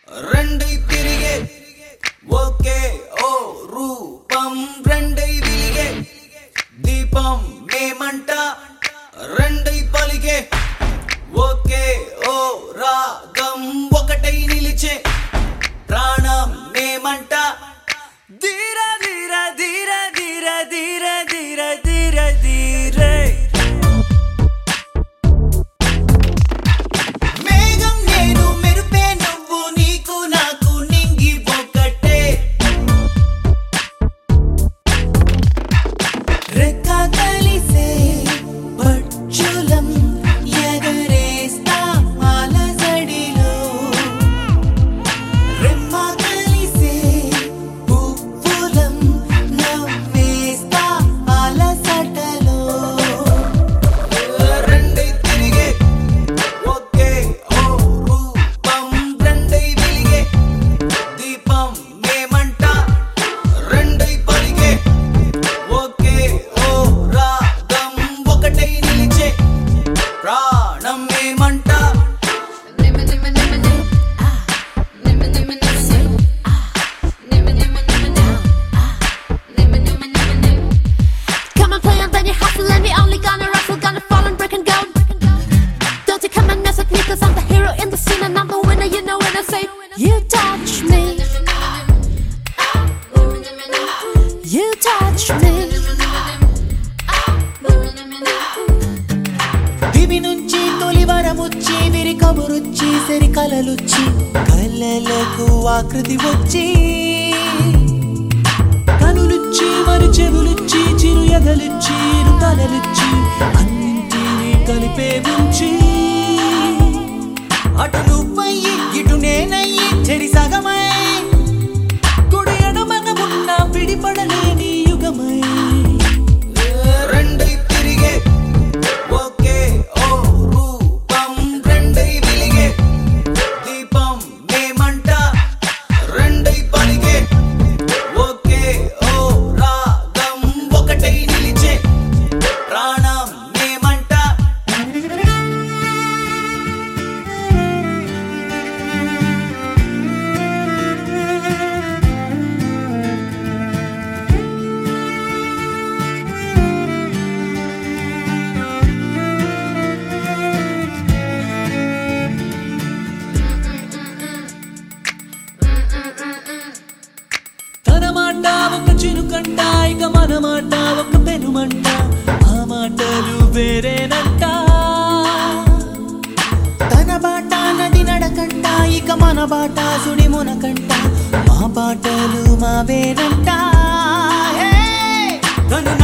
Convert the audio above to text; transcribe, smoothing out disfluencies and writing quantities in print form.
రెండై తిరిగే ఒకే ఓ రూపం రెండై వెలిగే దీపం మేమంట రెండై పలిగే ఒకే ఓ రాగం ఒకటై నిలిచే ప్రాణం మేమంట ధీర ధీర ధీర ధీర ధీర ధీర ధీర ధీరే మేఘం నేను మెరుపే నువ్వు నీకు నాకు నింగి ఒకటే రెక్క కలిసే పక్షులం ఎగరేస్తా అలజడిలో రెమ్మ కలిసే పువ్వులం నవ్వేస్తా అలసటలో రెండై తిరిగే ఒకే ఓ రూపం రెండై వెలిగే దీపం మేమంట రెండై పలిగే ఒకే ఓ రాగం ఒకటై నిలిచే ప్రాణం మేమంట Come and play and then you hustle and we only gonna wrestle, gonna fall and break and go. Don't you come and mess with me, cause I'm the hero in the scene and I'm the winner, you know when I say you touch me. You touch me. దివి నుంచి తొలి వరముచ్చి విరి కబురుచ్చి సరి కలలుచ్చి కళ్ళలకు ఆకృతి వచ్చి కనులుచ్చి మరి చెవులుచ్చి చిరు ఎగలుచ్చి ఇరు తలలుచ్చి అన్నింటినీ కలిపే ఉంచి అటు నువ్వయ్యి ఇటు నేనయ్యి చెరి సగమై కుడి ఎడమగ ఉన్న విడిపడలేని యుగమై రెండై తిరిగే ఒకే ఓ రూపం రెండై వెలిగే దీపం మేమంట రెండై పలిగే ఒకే ఓ రాగం ఒకటై నిలిచే ప్రాణం మేమంట తన మాట ఒక చిరుకంట ఇక మన మాట ఒక పెనుమంట ఆ మాటలు వేరేనంట తన బాట నది నడకంట ఇక మన బాట సుడి మునకంట మా బాటలు మావేనంట తను